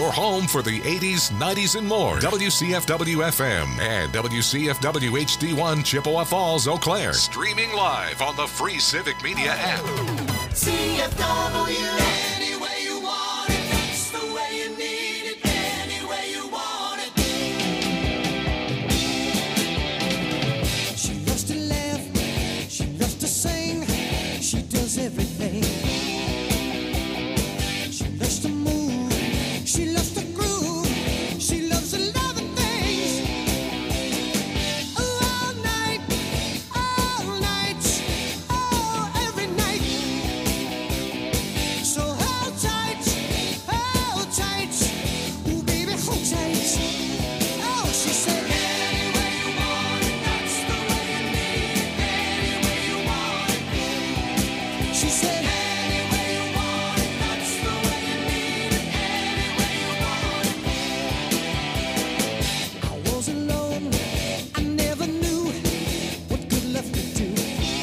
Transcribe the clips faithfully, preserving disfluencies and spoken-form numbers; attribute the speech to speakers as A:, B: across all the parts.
A: your home for the eighties, nineties, and more. W C F W F M and W C F W H D one Chippewa Falls, Eau Claire. Streaming live on the free Civic Media app.
B: C F W, any way you want it. That's the way you need it. Any way you want it. She loves to laugh. She loves to sing. She does everything. She loves to move. She loves to groove. She loves a lot of things. Oh, all night, all night, oh, every night. So hold tight, hold tight. Ooh, baby, hold tight. Oh, she said, any way you want it, that's the way you need it. Any way you want it. She said, any way you want it, that's the way you need it. Any way you want it. I was alone, I never knew what good love could do.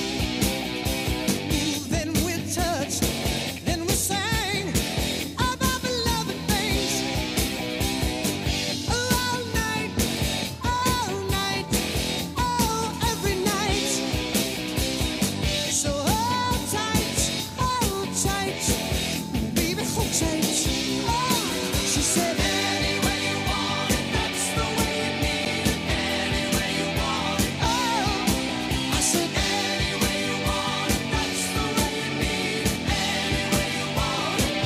B: Ooh, then we touched, then we sang about the loving things. Oh, all night, all night, oh, every night. So hold tight, hold tight, baby, hold tight. Oh, she said, any way you want it, that's the way you need it. Any way you want it. Oh, I said, any way you want it, that's the way you need it. Any way you want it.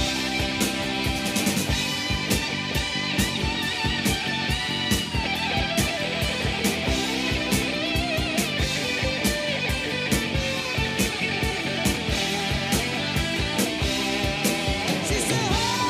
B: She said,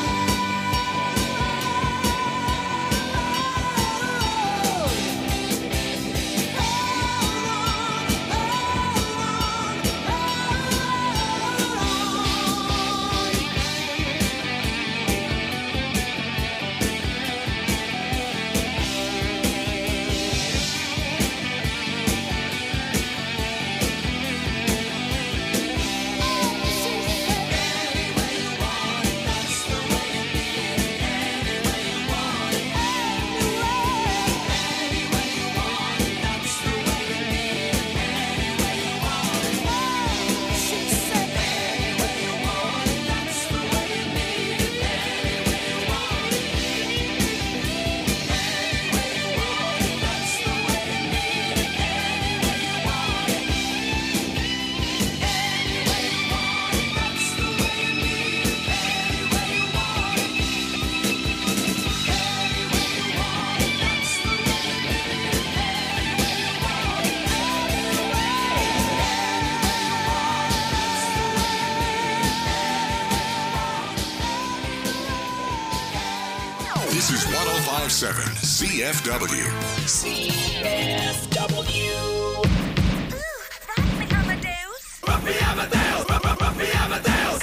A: This is one oh five point seven C F W.
C: C F W.
D: Ruffy Amadeus.
C: Ruffy Amadeus. Ruffy Amadeus.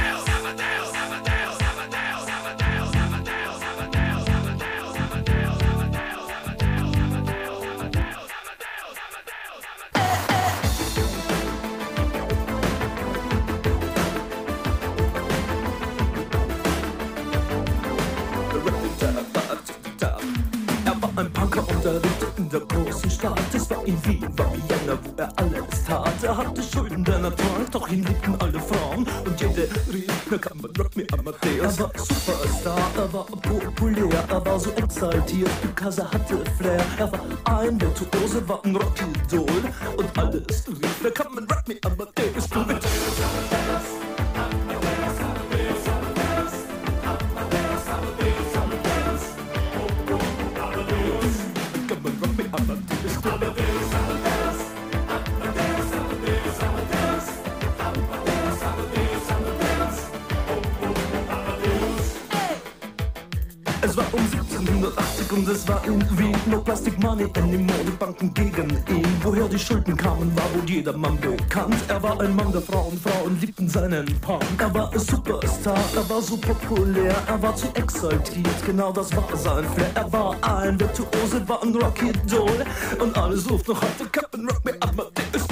E: Er war ein Punker und er lebte in der großen Stadt. Es war in Wien, war Vienna, wo er alles tat. Er hatte Schulden, denn er trank, doch ihn liebten alle Frauen. Und jede rief, na kann man Rock me Amadeus. Er war Superstar, er war populär, er war so exaltiert, because er hatte Flair. Er war ein Virtuose, war ein Rockidol. Und alles rief, na kann man Rock me Amadeus. Amadeus, Amadeus. Es war um siebzehnhundertachtzig und es war in Wien. No Plastic Money anymore, die Banken gegen ihn. Woher die Schulden kamen, war wohl jedermann bekannt. Er war ein Mann der Frauen, Frauen liebten seinen Punk. Er war ein Superstar, er war so populär, er war zu exaltiert, genau das war sein Flair. Er war ein Virtuose, war ein Rockidol. Und alles ruft noch heute, Captain Rock me Amadeus.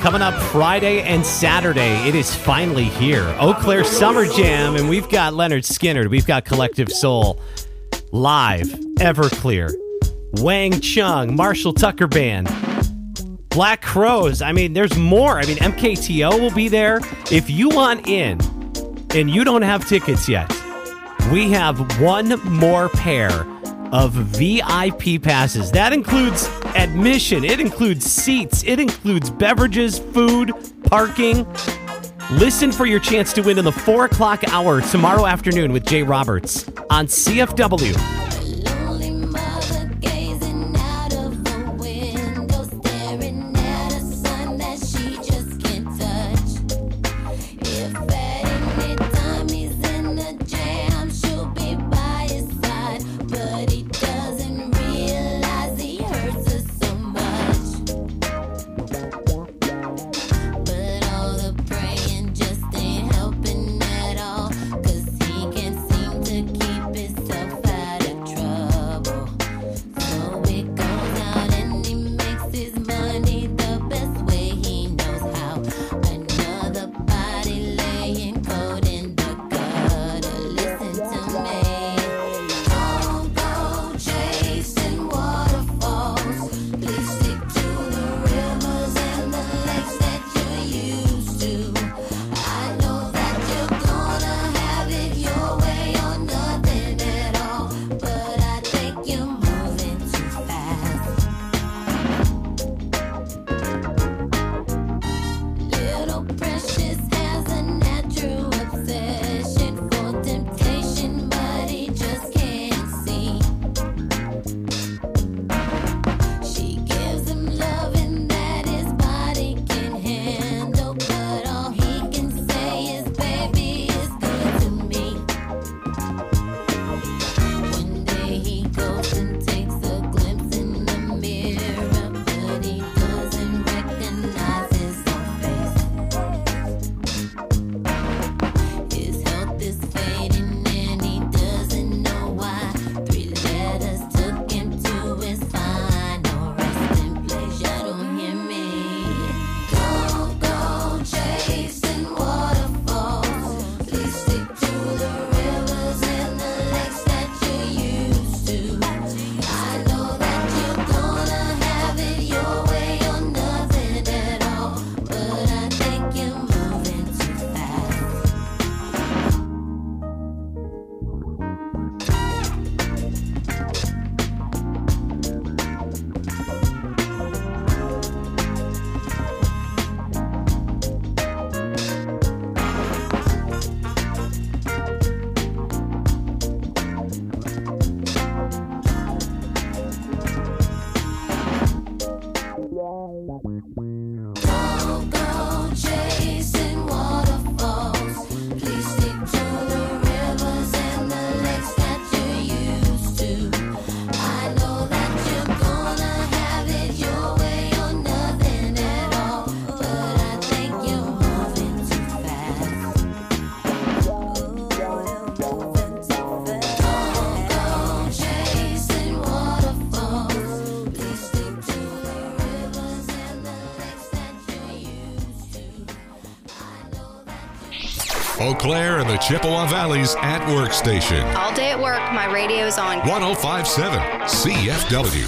D: coming up Friday and Saturday. It is finally here. Eau Claire Summer Jam, and we've got Leonard Skinner. We've got Collective Soul live, Everclear, Wang Chung, Marshall Tucker Band, Black Crows. I mean, there's more. I mean, M K T O will be there. If you want in and you don't have tickets yet, we have one more pair of V I P passes. That includes admission. It includes seats. It includes beverages, food, parking. Listen for your chance to win in the four o'clock hour tomorrow afternoon with Jay Roberts on C F W.
F: Lonely mother gazing out of the window, staring at a sun that she just can't touch. If at any time he's in the jam, she'll be by his side, but he doesn't realize he hurts her so much. But all the praying just ain't helping at all, 'cause he can't seem to keep himself out of trouble. So it goes out and he makes his money the best way he knows how. Another body laying cold in the gutter. Listen to me. Don't go chasing waterfalls. Please stick to the rivers and the lakes that you're used to. I know that you're gonna have it your way or nothing at all, but I think you're moving too fast. Little Precious has a natural obsession for temptation, but he just can't see. She gives him loving that his body can handle, but all he can say is, baby, it's good to me. One day he goes and takes a glimpse in the mirror, but he doesn't recognize his own face. His health is fading and he doesn't know why. Three letters took him to his final resting place. You don't hear me. Don't go chasing waterfalls. Please stick to the rivers and the lakes that you're used to. I know that you're gonna have it your way or nothing at all, but I think you're moving too fast. Don't go chasing waterfalls. Please stick to the rivers and the lakes that you're used to. I know that you're gonna have it your way or nothing at all, but I think you're moving too fast. Don't go chasing waterfalls. Please stick to the rivers and the lakes that you're used to. I know that
A: Eau Claire and the Chippewa Valley's at work station.
G: All day at work, my radio's on.
A: one oh five point seven C F W.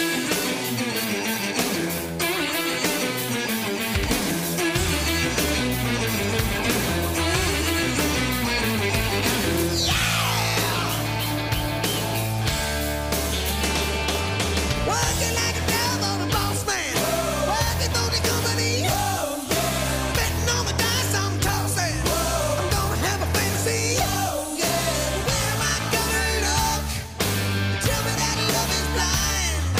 B: Working like a devil, the boss man. Working for the company. Betting on the dice, I'm tossing. I'm gonna have a fantasy. Where am I gonna look? Tell me that love is blind.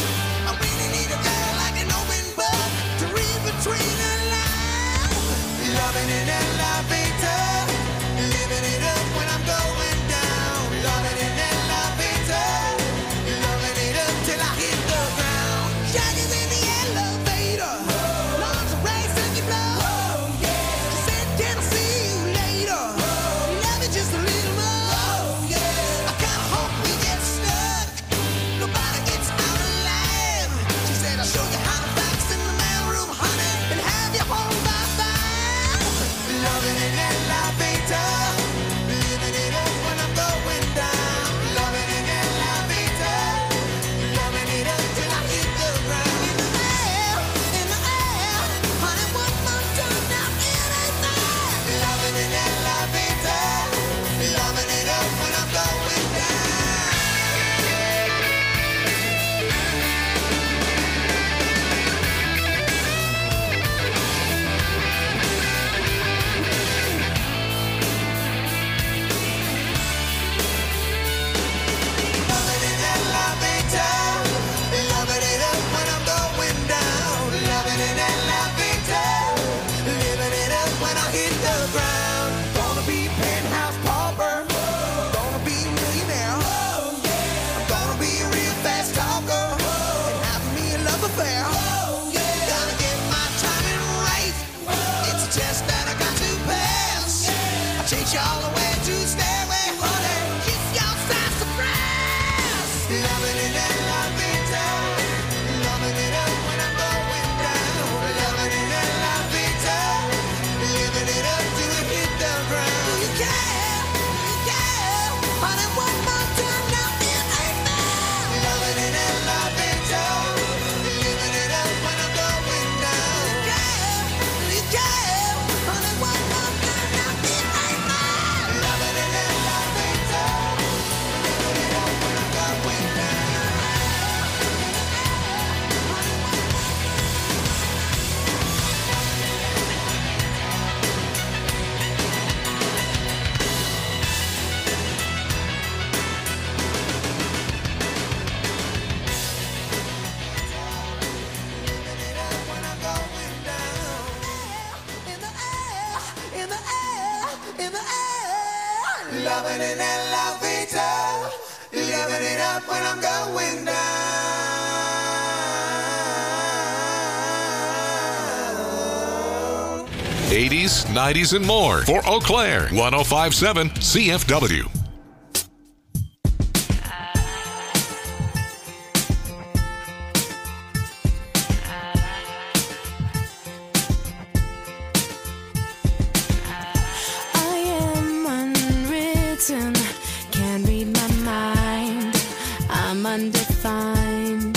B: Loving it and loving it up. Living it up when I'm going down.
A: eighties, nineties, and more for Eau Claire. one oh five point seven C F W.
H: Can't read my mind, I'm undefined.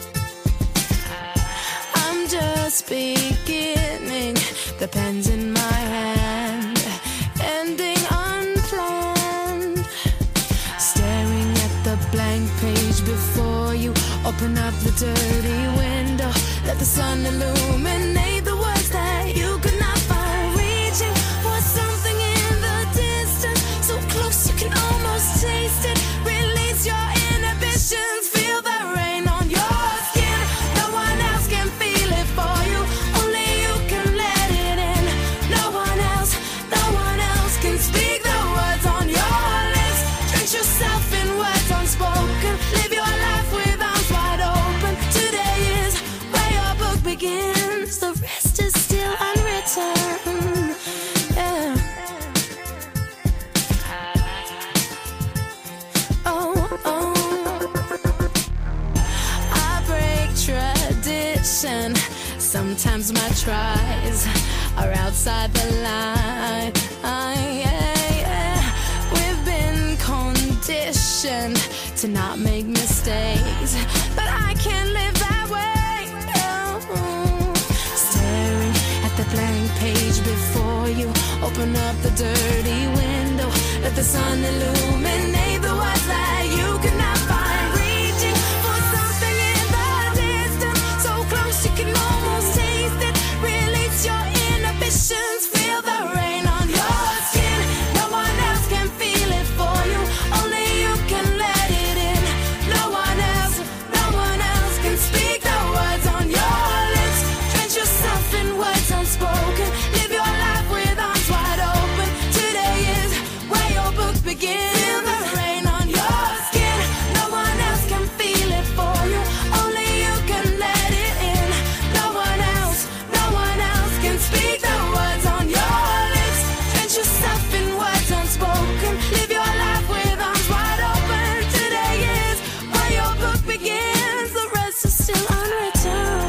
H: I'm just beginning, the pen's in my hand, ending unplanned. Staring at the blank page before you, open up the dirty window, let the sun illuminate the words that you could not find. Reaching for something in the distance, so close you can almost taste it. Release your inhibitions, feel the rain on your skin. No one else can feel it for you, only you can let it in. No one else, no one else can speak the words on your lips. Drench yourself in words unspoken, live your life with arms wide open. Today is where your book begins, the rest is still unwritten. Yeah. Oh, oh. I break tradition. Sometimes my tries are outside the line. Ah, yeah, yeah. We've been conditioned to not make mistakes, but I can't live that way. Oh. Staring at the blank page before you, open up the dirty window, let the sun illuminate the words that you could not find. Reaching for something in the distance, so close you can almost taste it. Release your inhibitions, feel the rain on your skin. No one else can feel it for you, only you can let it in. No one else, no one else can speak the words on your lips. Drench yourself in words unspoken, live your life with arms wide open. Today is where your book begins. Feel the rain on your skin. No one else can feel it for you, only you can let it in. No one else, no one else can speak the words on your lips. Drench yourself in words unspoken, live your life with arms wide open. Today is where your book begins, the rest is still unwritten.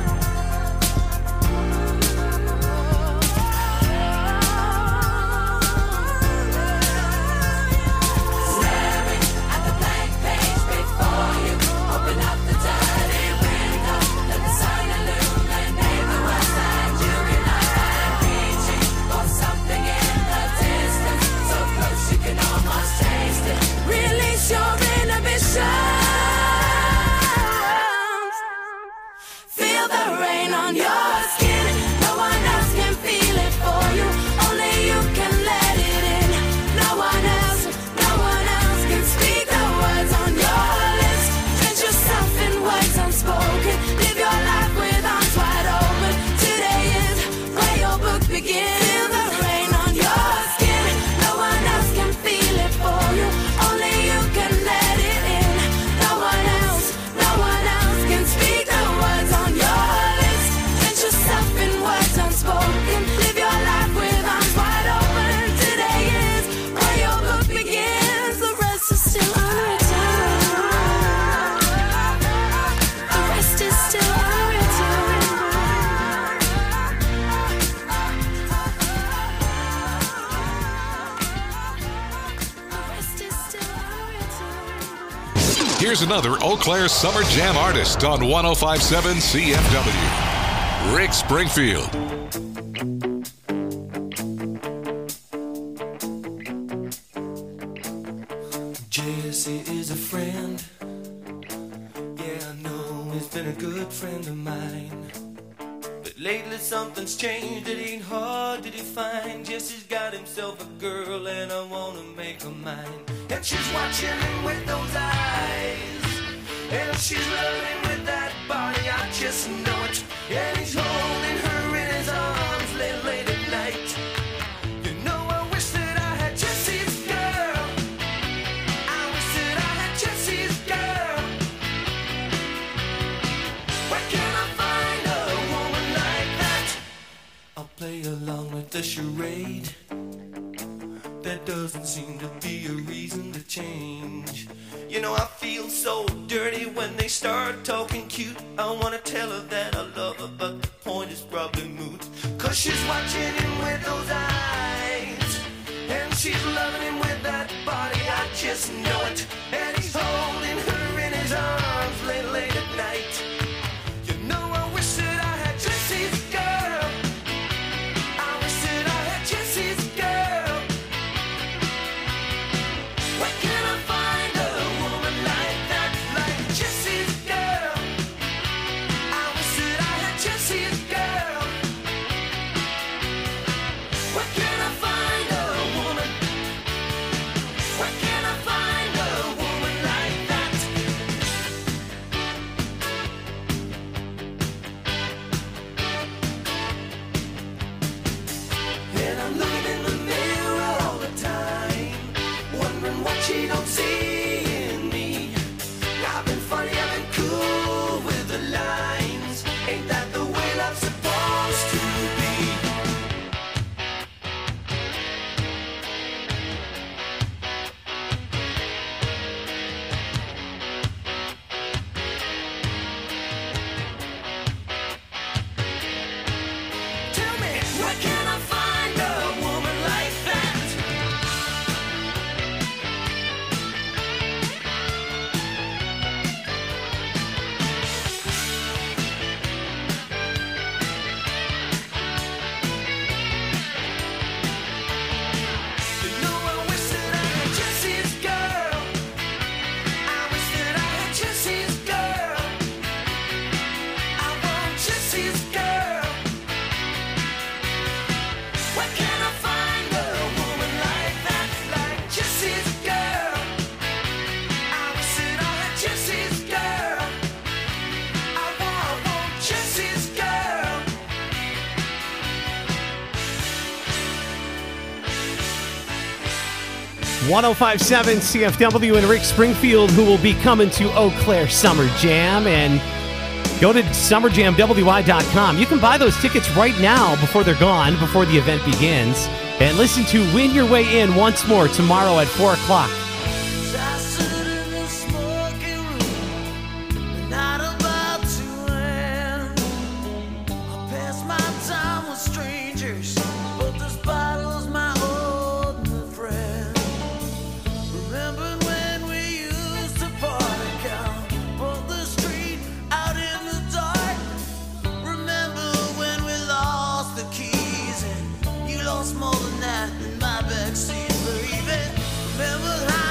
H: Staring at the blank page before you, open up the dirty window, let the sun illuminate the words that you cannot find. Reaching for something in the distance, so close you can almost taste it. Release your inhibitions, feel the rain on your skin. No one else can feel it for you, only you can let it in. No one else, no one else can speak the words on your lips. Drench yourself in words unspoken, live your life with arms wide open. Today is where your book begins. Feel the rain on your skin. No one else can feel it for you, only you can let it in. No one else, no one else can speak the words on your lips. Drench yourself in words unspoken, live your life with arms wide open. Today is where your book begins, the rest is still unwritten. The rest is still unwritten. The rest is still unwritten.
A: Here's another Eau Claire Summer Jam artist on one oh five point seven C F W. Rick Springfield.
E: Jesse is a friend. Yeah, I know he's been a good friend of mine. But lately something's changed, it ain't hard to define. Jesse's got himself a girl and I wanna make her mine. And she's watching him with those eyes, and she's loving with that body, I just know it. And he's holding her in his arms late, late at night. You know I wish that I had Jesse's girl.
I: might be a reason to change. You know I feel so dirty when they start talking cute. I wanna tell her that I love her, but the point is probably moot. Cause she's watching him with those eyes, and she's loving him with that body, I just know it. And he's holding her in his arms late, late at night. You know I wish that I had Jesse's girl. I wish that I had Jesse's girl. Where can I find a woman like that, like Jesse's girl? I wish that I had Jesse's girl. Where can I find a woman? Where can I find a woman like that? And I'm looking in the mirror all the time, wondering what she don't see in me. I've been funny, I've been cool with the lines. Ain't that the way love's supposed to be? Tell me, where can I find a woman like that? You know I wish that I had Jesse's girl. I wish that I had Jesse's girl. I want Jesse's girl. Where can I find a woman like that, like Jesse's girl? I wish that I had Jesse's girl. I want, I want Jesse's girl.
D: one oh five point seven C F W and Rick Springfield, who will be coming to Eau Claire Summer Jam. And go to summer jam w i dot com. You can buy those tickets right now before they're gone, before the event begins. And listen to Win Your Way In once more tomorrow at four o'clock.
B: I stood in the smoking room, the night about to end. I passed my time with strangers, but this bottle's my only friend. Remembering when we used to party, count on the street out in the dark. Remember when we lost the keys and you lost more than that in my backseat, baby. Remember how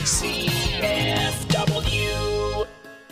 C: C F W.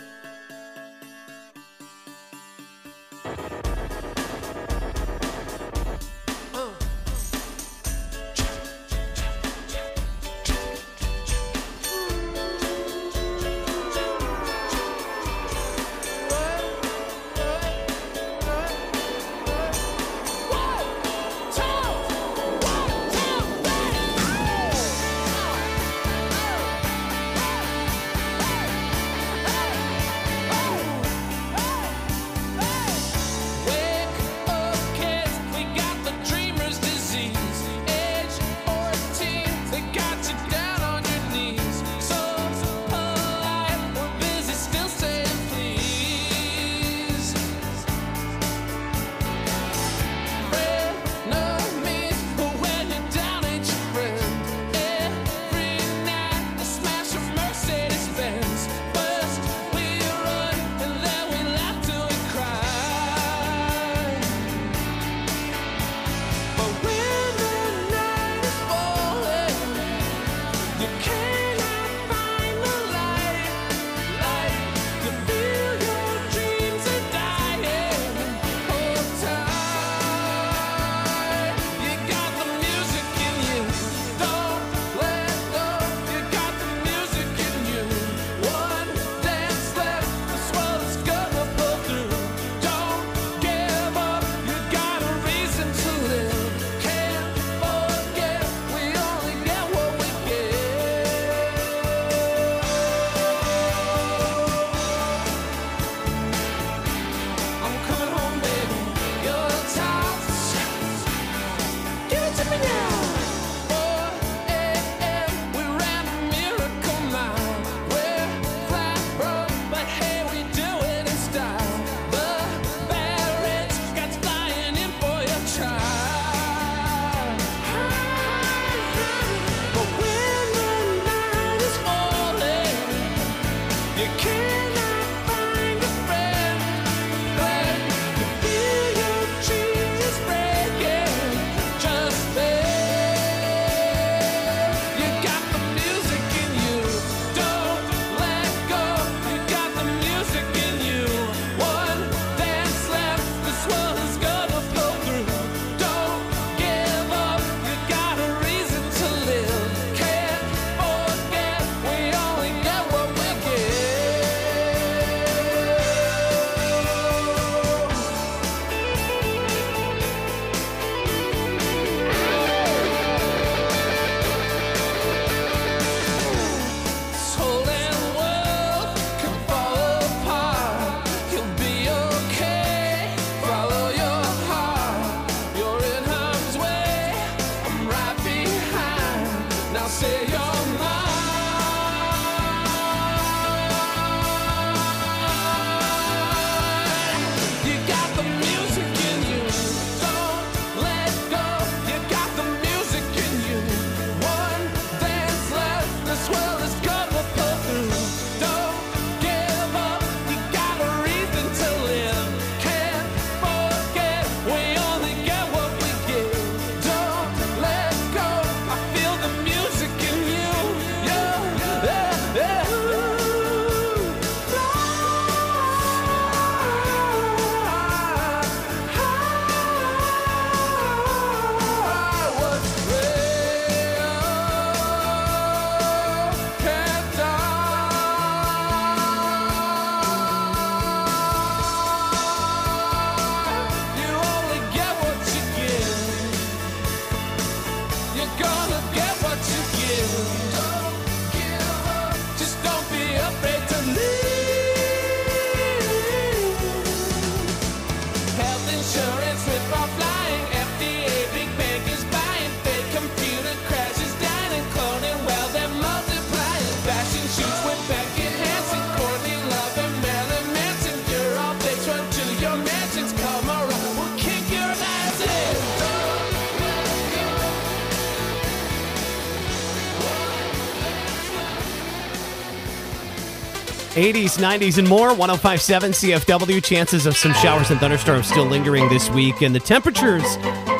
D: eighties, nineties, and more. one oh five point seven C F W. Chances of some showers and thunderstorms still lingering this week. And the temperatures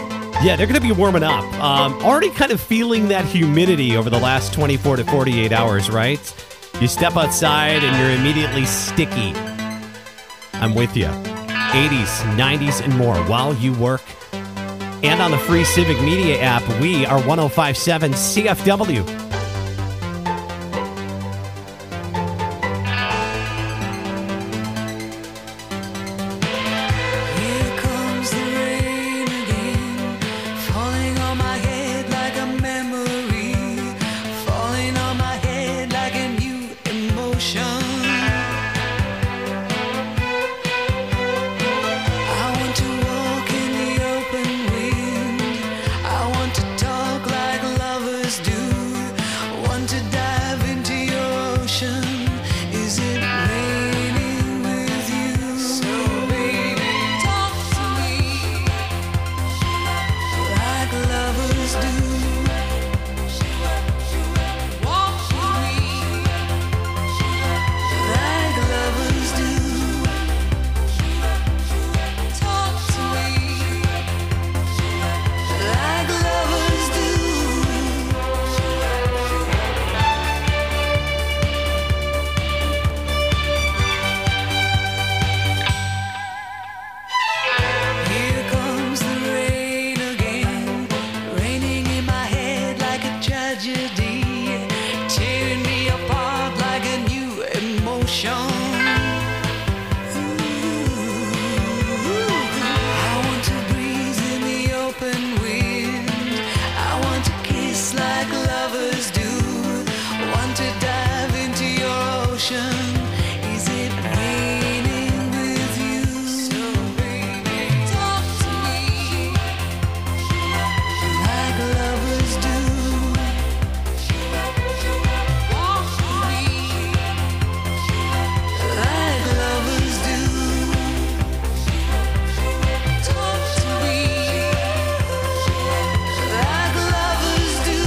D: Yeah, they're going to be warming up. Um, already kind of feeling that humidity over the last twenty-four to forty-eight hours, right? You step outside and you're immediately sticky. I'm with you. eighties, nineties, and more while you work. And on the free Civic Media app, we are one oh five point seven C F W.
B: Here comes the rain again, falling on my head like a memory, falling on my head like a new emotion. I want to walk in the open wind, I want to talk like lovers do, want to dive into your ocean. Is it raining with you? So baby, talk to me like lovers do. Walk with me like lovers do. Talk to me like lovers do. Here comes the rain again, raining in my head like a tragedy, tearing me apart like a new emotion. I want to breathe in the open wind, I want to kiss like lovers do, want to dive into your ocean. Is it raining with you? So baby, talk to me like lovers do. Walk with me like lovers do. Talk to me like lovers do.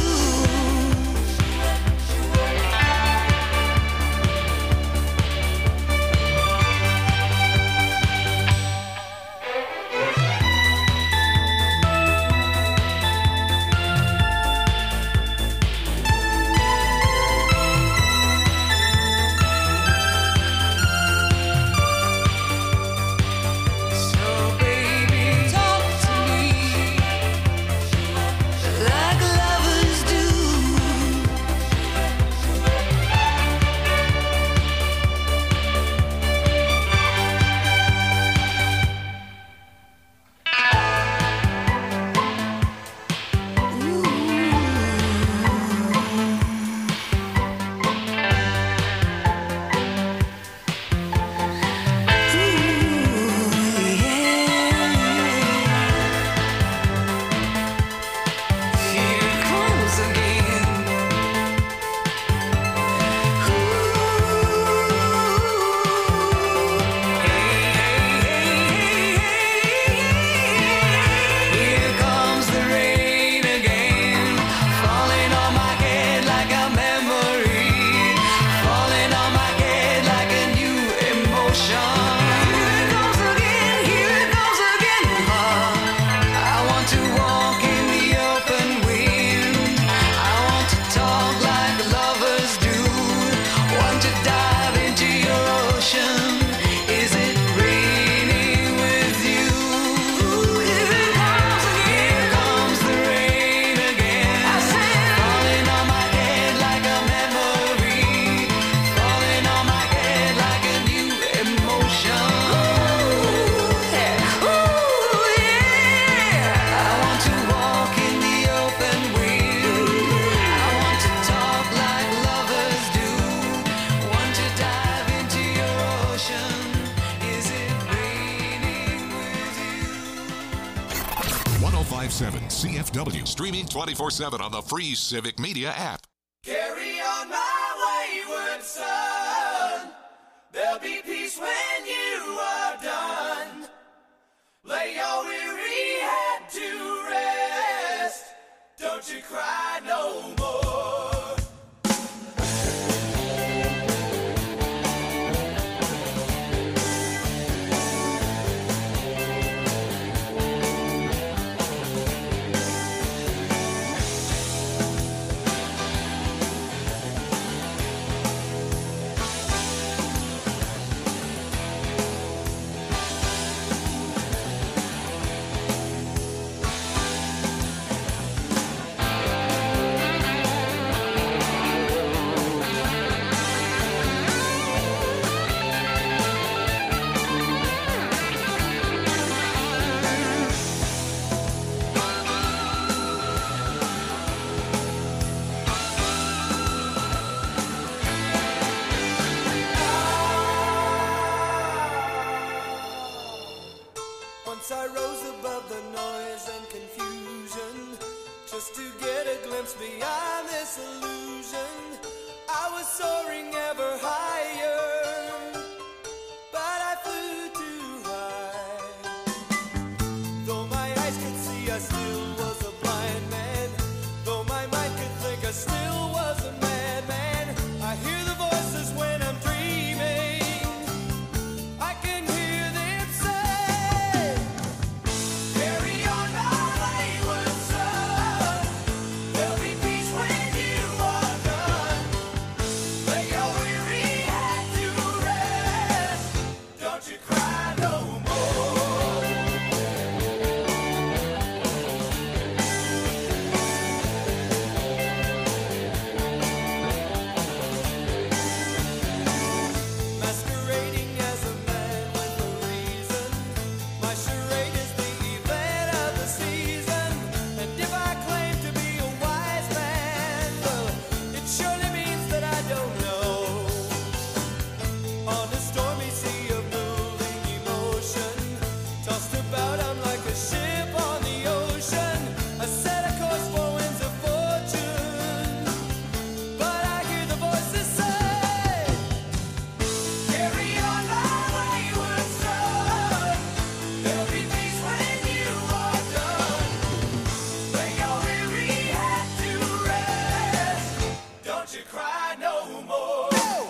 B: So baby, talk to me like lovers do. Here comes again. Here comes the rain again, falling on my head like a memory, falling on my head like a new emotion. Here it goes again, here it goes again. I want to walk in the open wind, I want to talk like lovers do, want to dive into your ocean. Is it raining with you? Here it comes again, here comes the rain again. I said, falling on my head like a memory, falling on my head like a new emotion. Ooh, yeah, ooh, yeah. I want to walk in the open wind, I want to talk like lovers do, want to dive into your ocean. Is it raining with you?
A: one oh five point seven C F W. Streaming twenty-four seven on the free Civic Media app.
I: Carry on my wayward son. There'll be peace when you are done. Lay your weary head to rest. Don't you cry no more. you cry no more.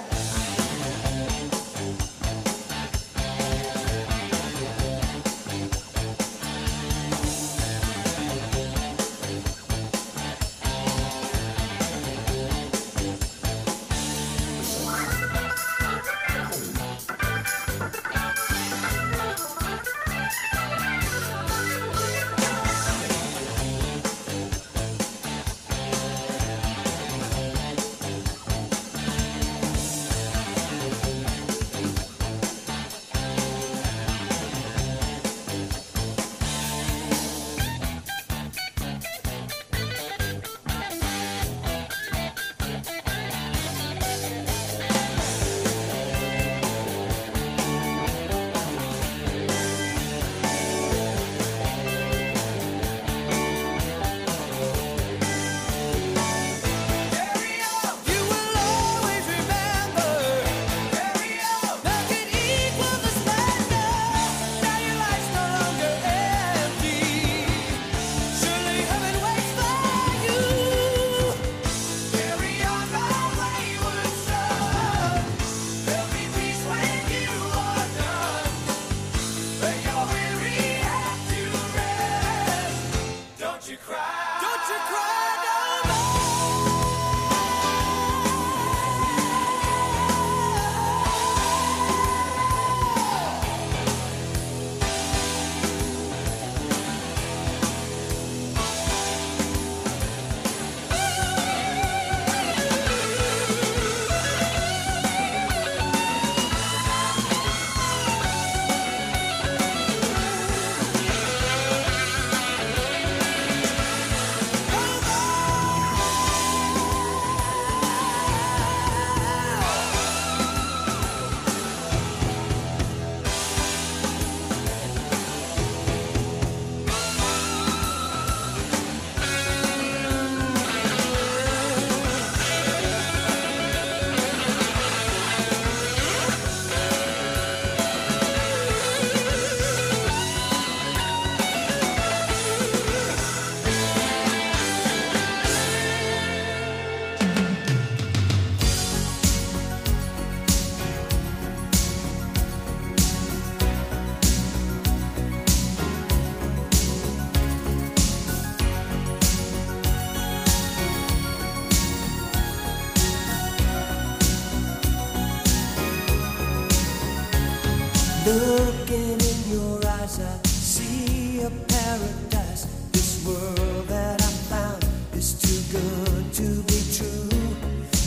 B: Looking in your eyes, I see a paradise. This world that I found is too good to be true.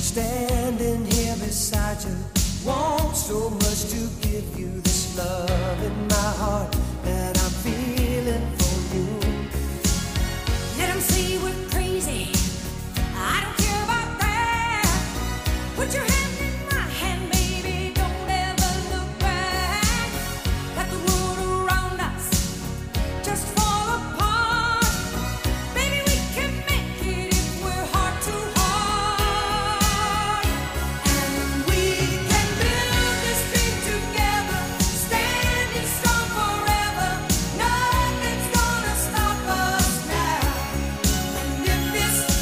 B: Standing here beside you, want so much to give you this love in my heart that I'm feeling for you.
J: Let 'em say we're crazy. I don't care about that. Put your hand in my hand, baby. Don't ever look back. Let the world around us just fall apart. Baby, we can make it if we're heart to heart. And we can build this dream together, standing strong forever. Nothing's gonna stop us now. And if this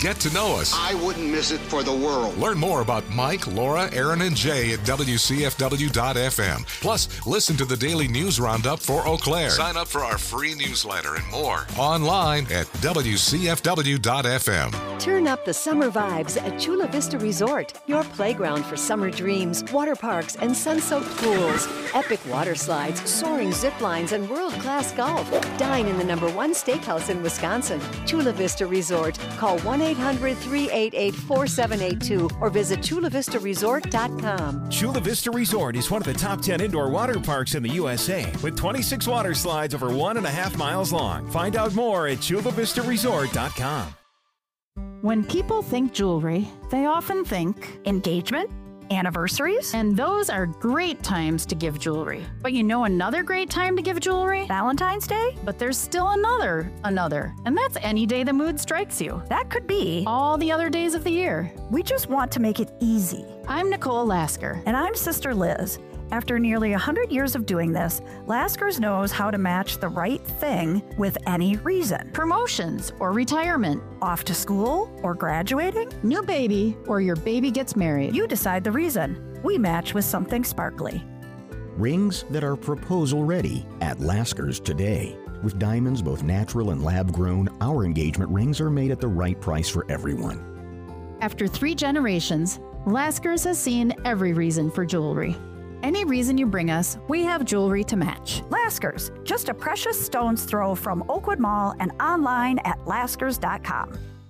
A: Get to know us.
K: I wouldn't miss it for the world.
A: Learn more about Mike, Laura, Aaron, and Jay at W C F W dot F M. Plus, listen to the daily news roundup for Eau Claire. Sign up for our free newsletter and more online at W C F W dot F M.
L: Turn up the summer vibes at Chula Vista Resort, your playground for summer dreams, water parks, and sun-soaked pools. Epic water slides, soaring zip lines, and world-class golf. Dine in the number one steakhouse in Wisconsin, Chula Vista Resort. Call one eight hundred, three eight eight, four seven eight two or visit chula vista resort dot com.
M: Chula Vista Resort is one of the top ten indoor water parks in the U S A with twenty-six water slides over one and a half miles long. Find out more at chula vista resort dot com.
N: When people think jewelry, they often think engagement, anniversaries, and those are great times to give jewelry. But you know another great time to give jewelry? Valentine's Day? But there's still another, another, and that's any day the mood strikes you. That could be all the other days of the year.
O: We just want to make it easy.
N: I'm Nicole Lasker.
O: And I'm Sister Liz. After nearly one hundred years of doing this, Laskers knows how to match the right thing with any reason.
N: Promotions or retirement.
O: Off to school or graduating.
N: New baby or your baby gets married.
O: You decide the reason. We match with something sparkly.
P: Rings that are proposal ready at Laskers today. With diamonds both natural and lab grown, our engagement rings are made at the right price for everyone.
N: After three generations, Laskers has seen every reason for jewelry. Any reason you bring us, we have jewelry to match.
O: Laskers, just a precious stone's throw from Oakwood Mall and online at laskers dot com.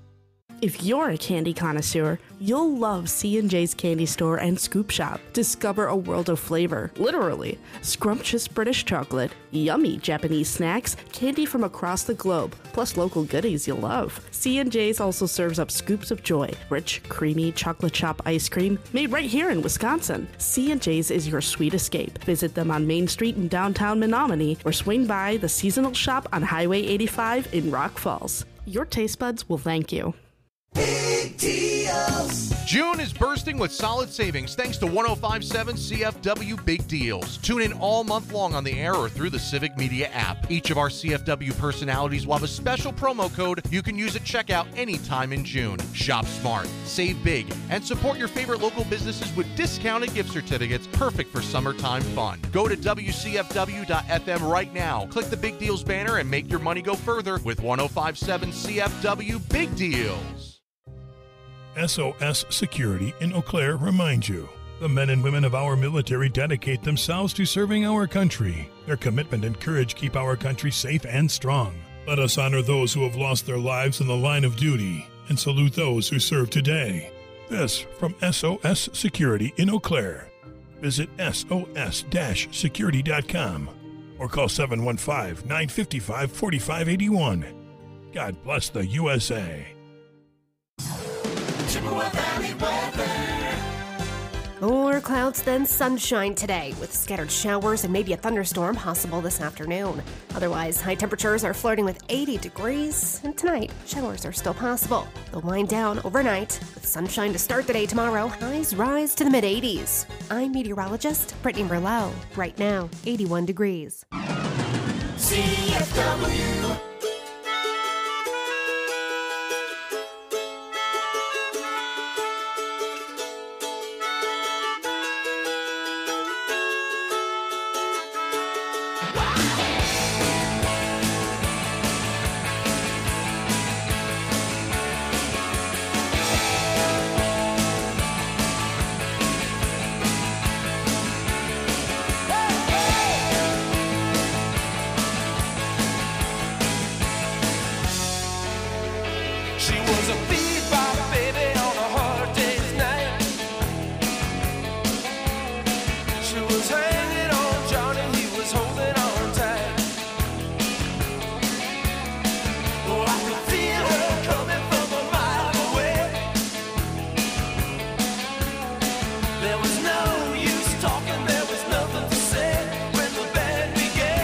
Q: If you're a candy connoisseur, you'll love C and J's Candy Store and Scoop Shop. Discover a world of flavor, literally. Scrumptious British chocolate, yummy Japanese snacks, candy from across the globe, plus local goodies you'll love. C and J's also serves up scoops of joy, rich, creamy chocolate chop ice cream made right here in Wisconsin. C and J's is your sweet escape. Visit them on Main Street in downtown Menominee or swing by the seasonal shop on Highway eighty-five in Rock Falls. Your taste buds will thank you.
R: Big deals.
S: June is bursting with solid savings thanks to one oh five point seven C F W Big Deals. Tune in all month long on the air or through the Civic Media app. Each of our C F W personalities will have a special promo code you can use at checkout anytime in June. Shop smart, save big, and support your favorite local businesses with discounted gift certificates perfect for summertime fun. Go to W C F W dot F M right now. Click the Big Deals banner and make your money go further with one oh five point seven C F W Big Deals.
T: S O S Security in Eau Claire reminds you, the men and women of our military dedicate themselves to serving our country. Their commitment and courage keep our country safe and strong. Let us honor those who have lost their lives in the line of duty and salute those who serve today. This from S O S Security in Eau Claire. Visit S O S security dot com or call seven one five, nine five five, four five eight one. God bless the U S A.
B: Chippewa Valley weather. More clouds than sunshine today, with scattered showers and maybe a thunderstorm possible this afternoon. Otherwise, high temperatures are flirting with eighty degrees, and tonight, showers are still possible. They'll wind down overnight, with sunshine to start the day tomorrow. Highs rise to the mid-eighties. I'm meteorologist Brittany Merlot. Right now, eighty-one degrees.
R: C F W.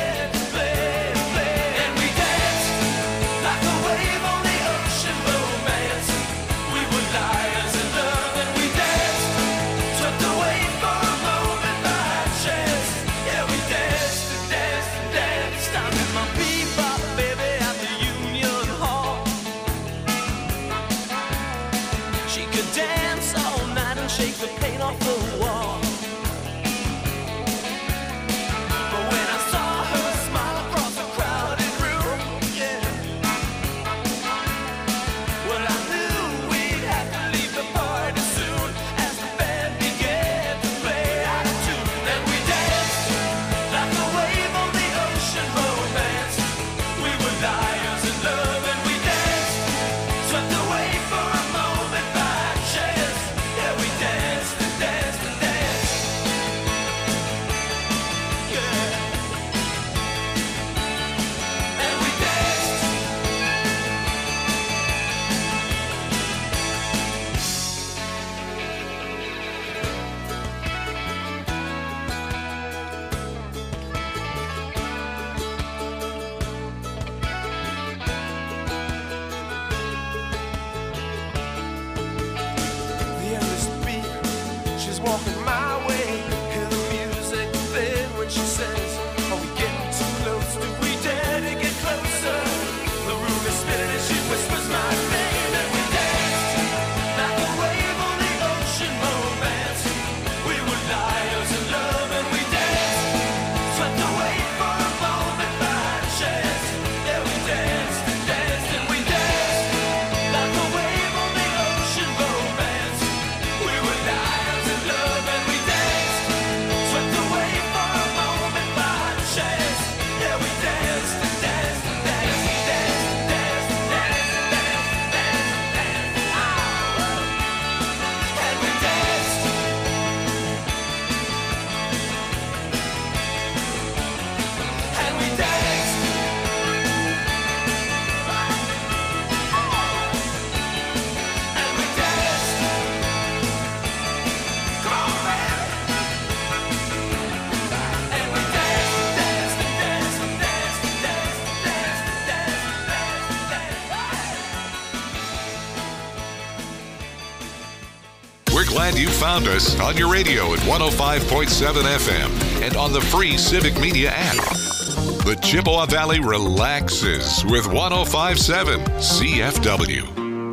R: Like a wave on the ocean, romance.
A: glad you found us on your radio at one oh five point seven F M and on the free Civic Media app. The Chippewa Valley relaxes with one oh five point seven C F W.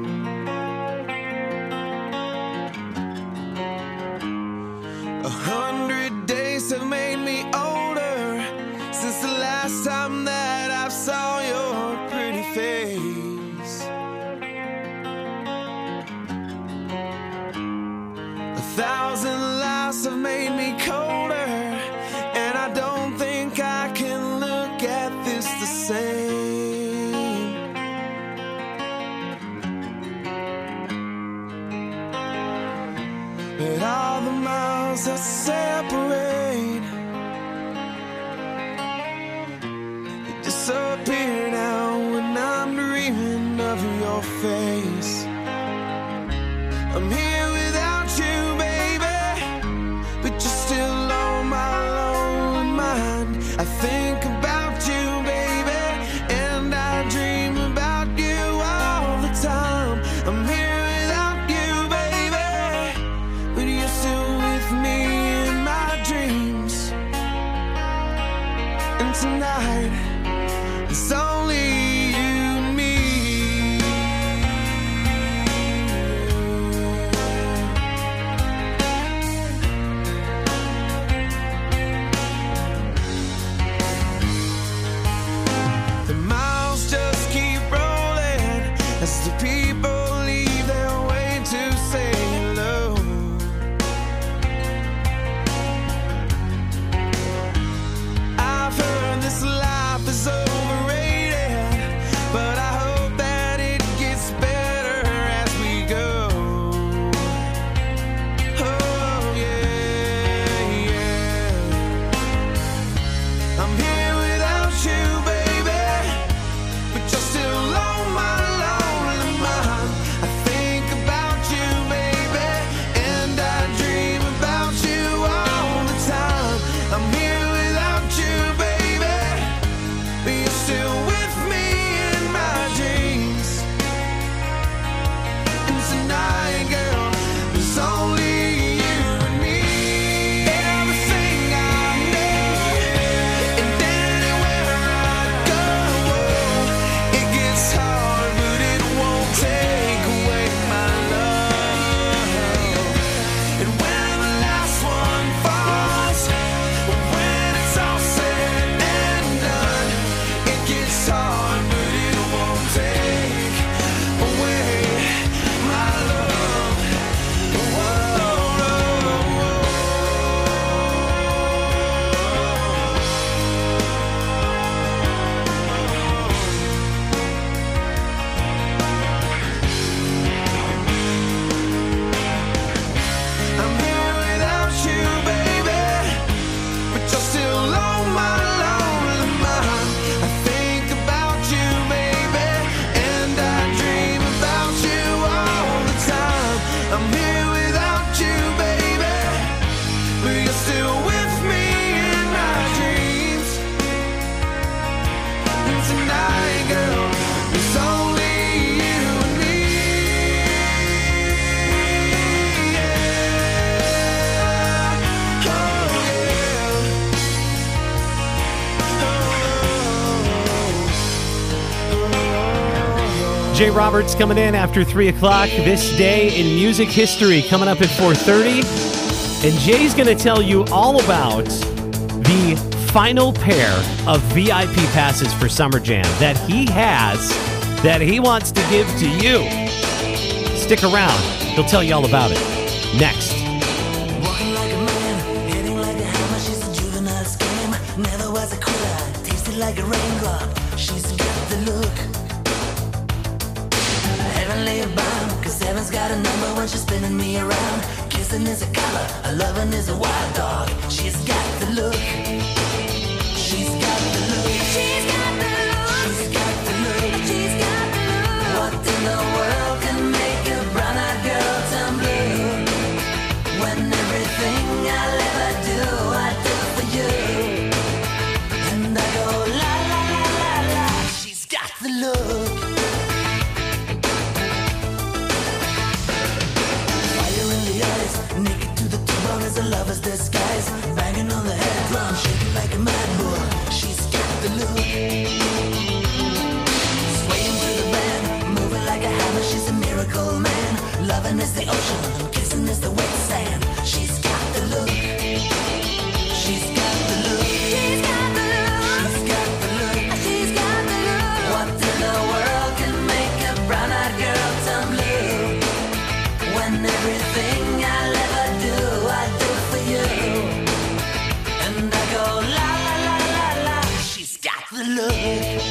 U: A hundred days have made me older since the last time that I saw your pretty face. A thousand lives have made me colder, and I don't think I can look at this the same. But all the miles that separate, they disappear now when I'm dreaming of your face. I'm here without you, baby, but you're still on my lonely mind. I think about you, baby, and I dream about you all the time. I'm here without you, baby, but you're still with me in my dreams. And tonight, it's only you and me. The miles just keep rolling as the people leave their way to say hello. I've heard this life is overrated, but I hope that it gets better as we go. Oh yeah, yeah. I'm here without you, baby, but you're still on my lonely mind. I think about you, baby, and I dream about you all the time. I'm here without you, baby, but you're still with me in my dreams. And tonight, girl, there's only you and me. Everything I need, and anywhere I go, it gets hard, but it won't take away my love. And when the last one falls, when it's all said and done, it gets hard, but it won't take away my love. I'm here without you, baby, but you're still on my lonely mind. I think about you, baby, and I dream about you all the time. I'm here without you, baby, but you're still with me in my dreams. And tonight, girl, it's only you and me. Yeah. Oh,
D: Jay Roberts coming in after three o'clock. This day in music history coming up at four thirty. And Jay's going to tell you all about the final pair of V I P passes for Summer Jam that he has that he wants to give to you. Stick around. He'll tell you all about it next.
R: Walking like a man, hitting like a hammer. She's a juvenile scam. Never was a quitter. Tasted like a raindrop. She's got the look. Heavenly bound, cause heaven's got a number when she's spinning me around. Kissing is a color, a loving is a wild dog. She's got the look. She's got the look. She's got the look. She's got the look. She's got the look. What in the world can make a brown-eyed girl turn blue? When everything I'll ever do, I do for you. And I go la la la la la. She's got the look. Fire in the eyes, Swaying through the band, moving like a hammer, she's a miracle man. Loving is the ocean, kissing is the wet sand. She's got the look. She's got the look. She's got the look. She's got the look. She's got the look. What in the world can make a brown-eyed girl turn blue? When everything I'll ever do, I do for you. And I go la la la la la. She's got the look.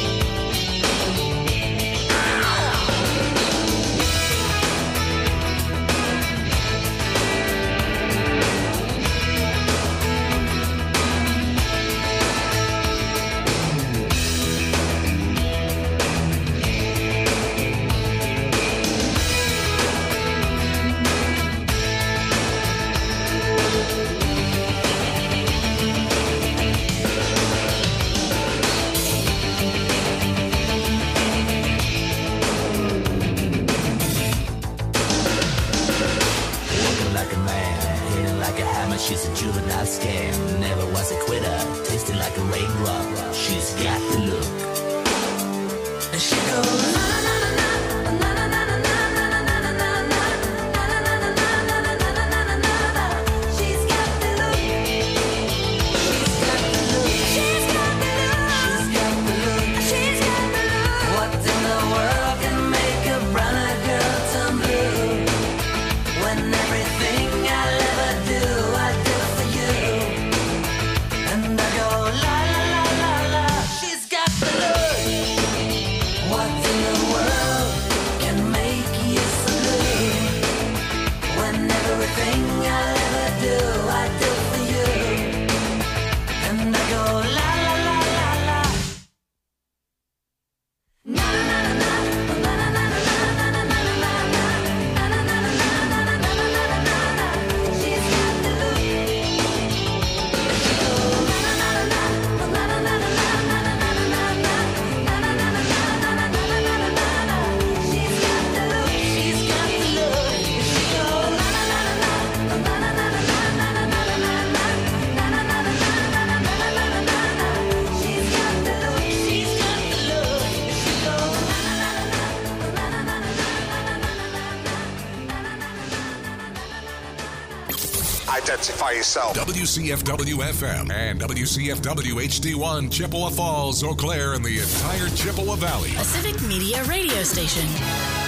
R: She's a juvenile scam, never was a quitter, tasting like a raindrop. She's got the look. And she goes na na na na na na na na na na na na na na. She's got the look. She's got the look. She's got the look. She's got the look. She's got the look. What in the world can make a brown-eyed girl turn blue? When everything I'll ever do, I do for you. And I go la la la la la. She's got the look. What in the world can make you so blue? When everything I'll ever do, I do for you. And I go la la la la la. Na na na na na na na na na na na
A: Identify yourself. W C F W F M and W C F W H D one, Chippewa Falls, Eau Claire, and the entire Chippewa Valley.
F: A Civic Media radio station.